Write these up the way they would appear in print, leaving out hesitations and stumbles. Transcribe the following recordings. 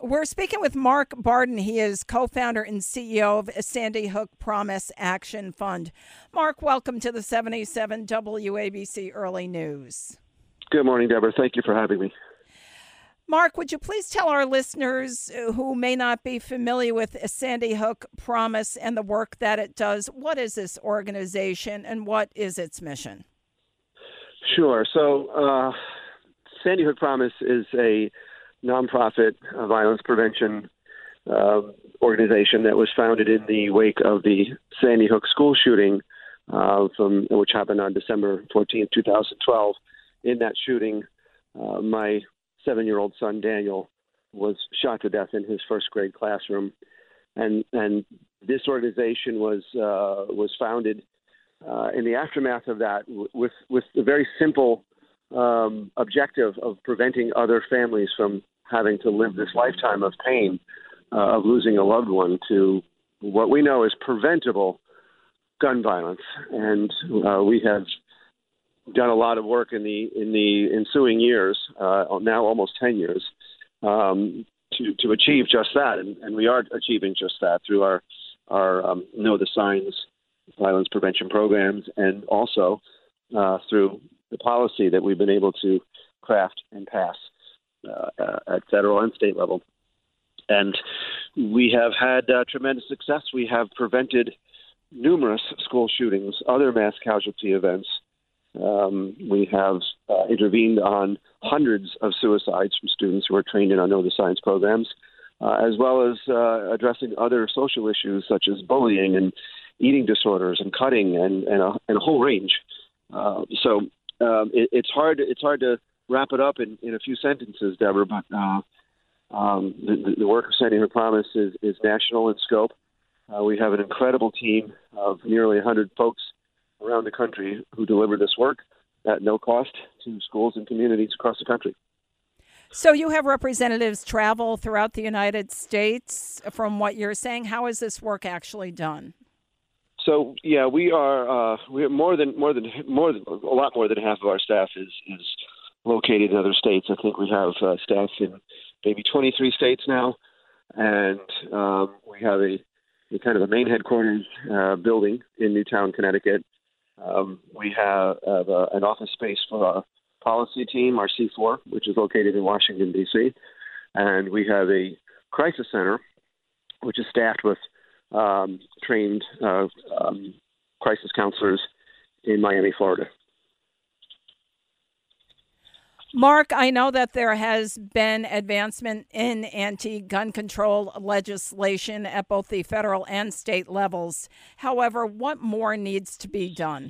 We're speaking with Mark Barden. He is co-founder and CEO of Sandy Hook Promise Action Fund. Mark, welcome to the 77 WABC Early News. Good morning, Deborah. Thank you for having me. Mark, would you please tell our listeners who may not be familiar with Sandy Hook Promise and the work that it does, what is this organization and what is its mission? Sure. So Sandy Hook Promise is a nonprofit violence prevention organization that was founded in the wake of the Sandy Hook school shooting, which happened on December 14th, 2012. In that shooting, my 7-year-old son, Daniel, was shot to death in his first grade classroom. And this organization was founded in the aftermath of that with a very simple objective of preventing other families from having to live this lifetime of pain of losing a loved one to what we know is preventable gun violence. And we have done a lot of work in the ensuing years, now almost 10 years, to achieve just that. And we are achieving just that through our Know the Signs violence prevention programs, and also through the policy that we've been able to craft and pass at federal and state level. And we have had tremendous success. We have prevented numerous school shootings, other mass casualty events. We have intervened on hundreds of suicides from students who are trained in our Know the Signs programs, as well as addressing other social issues such as bullying and eating disorders and cutting and a whole range. So it's hard to wrap it up in a few sentences, Deborah, but the work of Sandy Hook Promise is national in scope. We have an incredible team of nearly 100 folks around the country who deliver this work at no cost to schools and communities across the country. So you have representatives travel throughout the United States. From what you're saying, how is this work actually done? So yeah, we are more than a lot more than half of our staff is located in other states. I think we have staff in maybe 23 states now, and we have a kind of a main headquarters building in Newtown, Connecticut. We have an office space for our policy team, our C4, which is located in Washington, D.C., and we have a crisis center, which is staffed with trained crisis counselors in Miami, Florida. Mark, I know that there has been advancement in anti-gun control legislation at both the federal and state levels. However, what more needs to be done?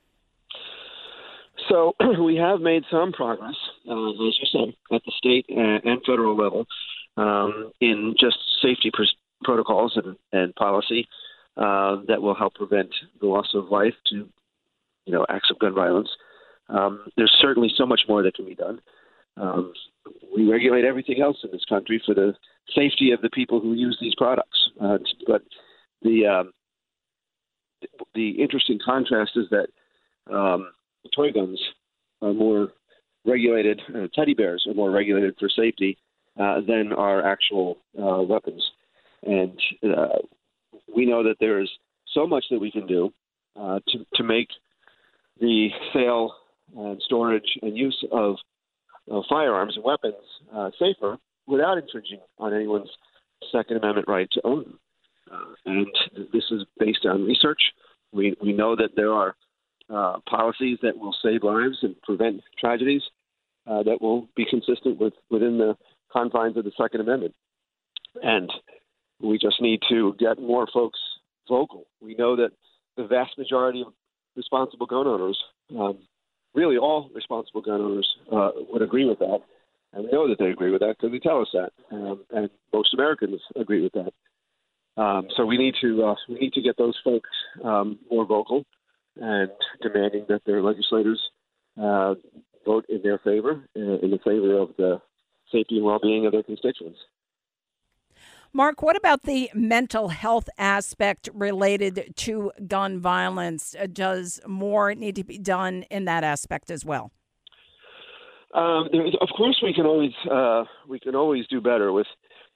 So we have made some progress, as you said, at the state and federal level in just safety protocols and policy that will help prevent the loss of life to, acts of gun violence. There's certainly so much more that can be done. We regulate everything else in this country for the safety of the people who use these products. But the interesting contrast is that toy guns are more regulated, teddy bears are more regulated for safety than our actual weapons. And we know that there is so much that we can do to make the sale and storage and use of firearms and weapons safer without infringing on anyone's Second Amendment right to own them. And this is based on research. We know that there are policies that will save lives and prevent tragedies that will be consistent within the confines of the Second Amendment. And we just need to get more folks vocal. We know that the vast majority of responsible gun owners, really all responsible gun owners, would agree with that. And we know that they agree with that because they tell us that. And most Americans agree with that. So we need to get those folks more vocal and demanding that their legislators vote in their favor, in the favor of the safety and well-being of their constituents. Mark, what about the mental health aspect related to gun violence? Does more need to be done in that aspect as well? Of course, we can always do better with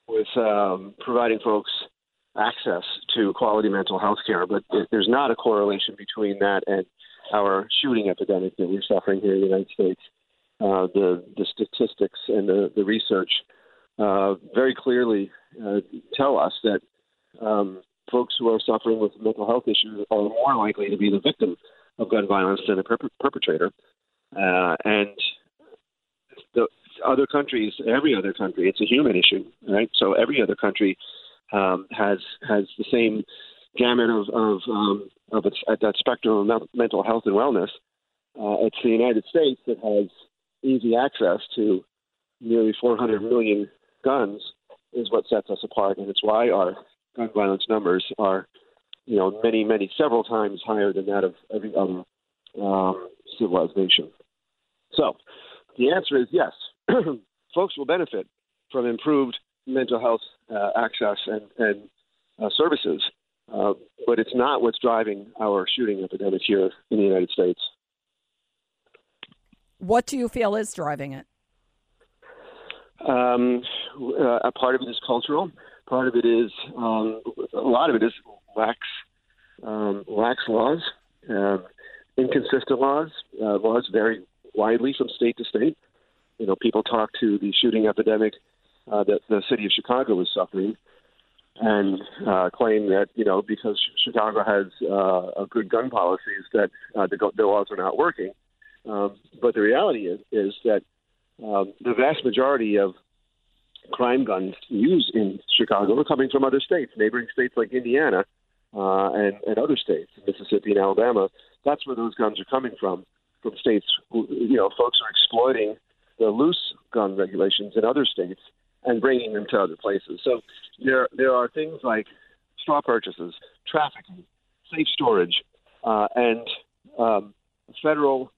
with providing folks access to quality mental health care, but there's not a correlation between that and our shooting epidemic that we're suffering here in the United States. The statistics and the research very clearly tell us that folks who are suffering with mental health issues are more likely to be the victim of gun violence than the perpetrator. And the other countries, every other country, it's a human issue, right? So every other country has the same gamut of that spectrum of mental health and wellness. It's the United States that has easy access to nearly 400 million guns is what sets us apart, and it's why our gun violence numbers are, several times higher than that of every other civilized nation. So the answer is yes. Folks will benefit from improved mental health access and services, but it's not what's driving our shooting epidemic here in the United States. What do you feel is driving it? A part of it is cultural. Part of it is a lot of it is lax laws, inconsistent laws. Laws vary widely from state to state. People talk to the shooting epidemic that the city of Chicago was suffering, and claim that because Chicago has a good gun policies that the laws are not working. But the reality is that the vast majority of crime guns used in Chicago are coming from other states, neighboring states like Indiana and other states, Mississippi and Alabama. That's where those guns are coming from states who, folks are exploiting the loose gun regulations in other states and bringing them to other places. So there are things like straw purchases, trafficking, safe storage, and federal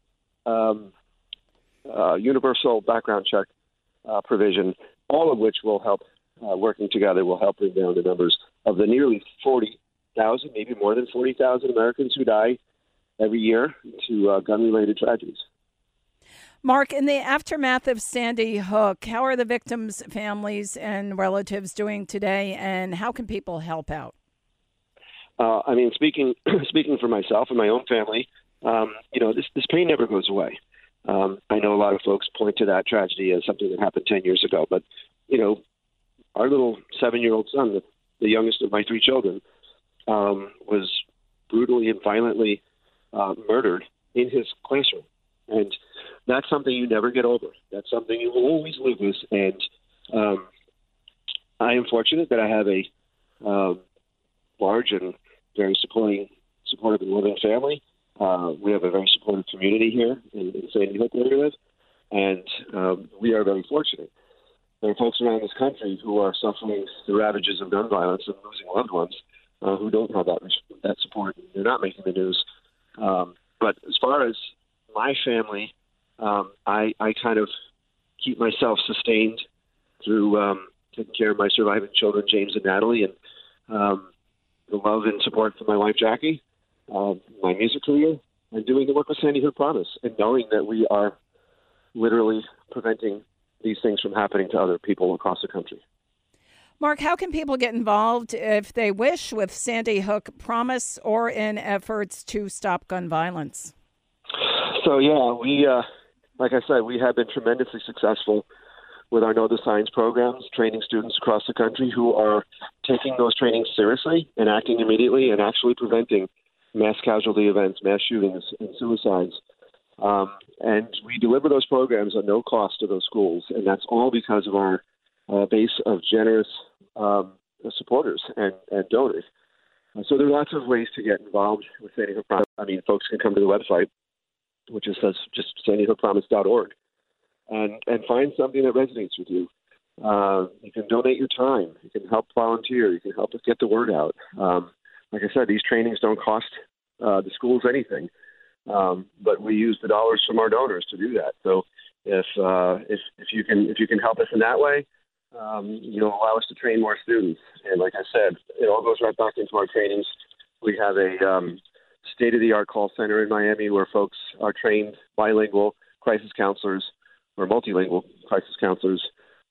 universal background check provision, all of which will help, working together, will help bring down the numbers of the nearly 40,000, maybe more than 40,000 Americans who die every year to gun-related tragedies. Mark, in the aftermath of Sandy Hook, how are the victims' families and relatives doing today, and how can people help out? Speaking for myself and my own family, this pain never goes away. I know a lot of folks point to that tragedy as something that happened 10 years ago, but, our little 7-year-old son, the youngest of my 3 children, was brutally and violently murdered in his classroom. And that's something you never get over. That's something you will always live with. And I am fortunate that I have a large and very supportive and loving family. We have a very supportive community here in Sandy Hook where we live, and we are very fortunate. There are folks around this country who are suffering the ravages of gun violence and losing loved ones who don't have that support. They're not making the news. But as far as my family, I kind of keep myself sustained through taking care of my surviving children, James and Natalie, and the love and support from my wife, Jackie, my music career, and doing the work with Sandy Hook Promise, and knowing that we are literally preventing these things from happening to other people across the country. Mark, how can people get involved if they wish with Sandy Hook Promise or in efforts to stop gun violence? So, we, like I said, we have been tremendously successful with our Know the Signs programs, training students across the country who are taking those trainings seriously and acting immediately and actually preventing mass casualty events, mass shootings, and suicides. And we deliver those programs at no cost to those schools, and that's all because of our base of generous supporters and donors. So there are lots of ways to get involved with Sandy Hook Promise. Folks can come to the website, which is just sandyhookpromise.org, and find something that resonates with you. You can donate your time. You can help volunteer. You can help us get the word out. Like I said, these trainings don't cost the schools anything, but we use the dollars from our donors to do that. So if you can help us in that way, you'll allow us to train more students. And like I said, it all goes right back into our trainings. We have a state-of-the-art call center in Miami where folks are trained bilingual crisis counselors or multilingual crisis counselors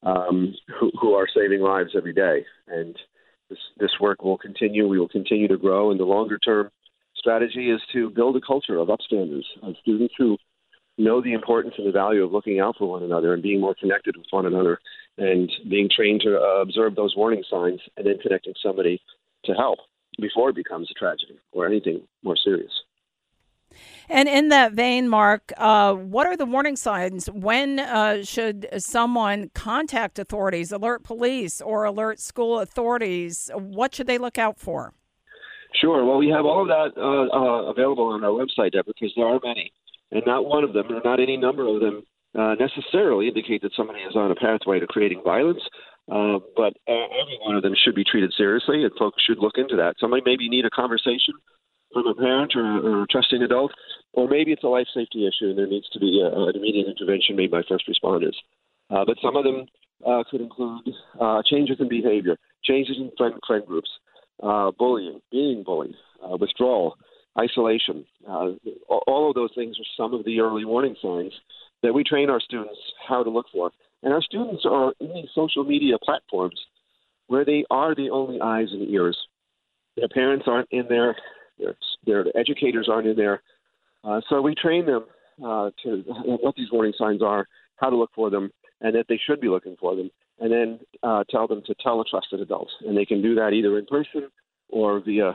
who are saving lives every day. And this work will continue. We will continue to grow. And the longer-term strategy is to build a culture of upstanders, of students who know the importance and the value of looking out for one another and being more connected with one another and being trained to observe those warning signs and then connecting somebody to help before it becomes a tragedy or anything more serious. And in that vein, Mark, what are the warning signs? When should someone contact authorities, alert police, or alert school authorities? What should they look out for? Sure. Well, we have all of that available on our website, Deborah, because there are many. And not one of them, or not any number of them, necessarily indicate that somebody is on a pathway to creating violence. But every one of them should be treated seriously, and folks should look into that. Somebody maybe need a conversation from a parent or a trusting adult, or maybe it's a life safety issue and there needs to be an immediate intervention made by first responders. But some of them could include changes in behavior, changes in friend groups, bullying, being bullied, withdrawal, isolation. All of those things are some of the early warning signs that we train our students how to look for. And our students are in these social media platforms where they are the only eyes and ears. Their parents aren't in there. Their educators aren't in there. So we train them to what these warning signs are, how to look for them, and that they should be looking for them, and then tell them to tell a trusted adult. And they can do that either in person or via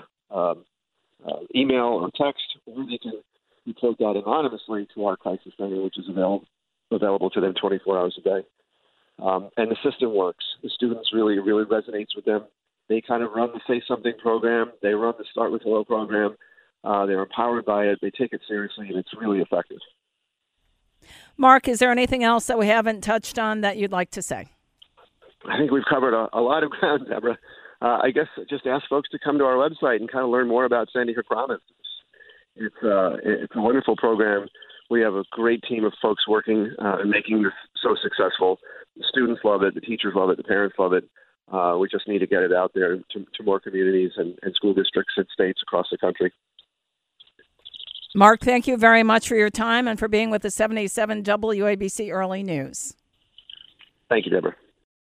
email or text, or they can report that anonymously to our crisis center, which is available to them 24 hours a day. And the system works. The students really resonates with them. They kind of run the Say Something program. They run the Start With Hello program. They're empowered by it. They take it seriously, and it's really effective. Mark, is there anything else that we haven't touched on that you'd like to say? I think we've covered a lot of ground, Deborah. I guess just ask folks to come to our website and kind of learn more about Sandy Hook Promise. It's a wonderful program. We have a great team of folks working and making this so successful. The students love it. The teachers love it. The parents love it. We just need to get it out there to more communities and school districts and states across the country. Mark, thank you very much for your time and for being with the 77 WABC Early News. Thank you, Deborah.